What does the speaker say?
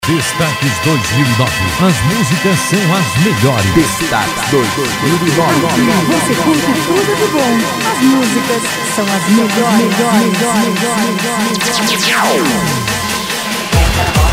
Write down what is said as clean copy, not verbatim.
Destaques 2009. As músicas são as melhores. Destaques 2009. Você curte tudo de bom. As músicas são as melhores.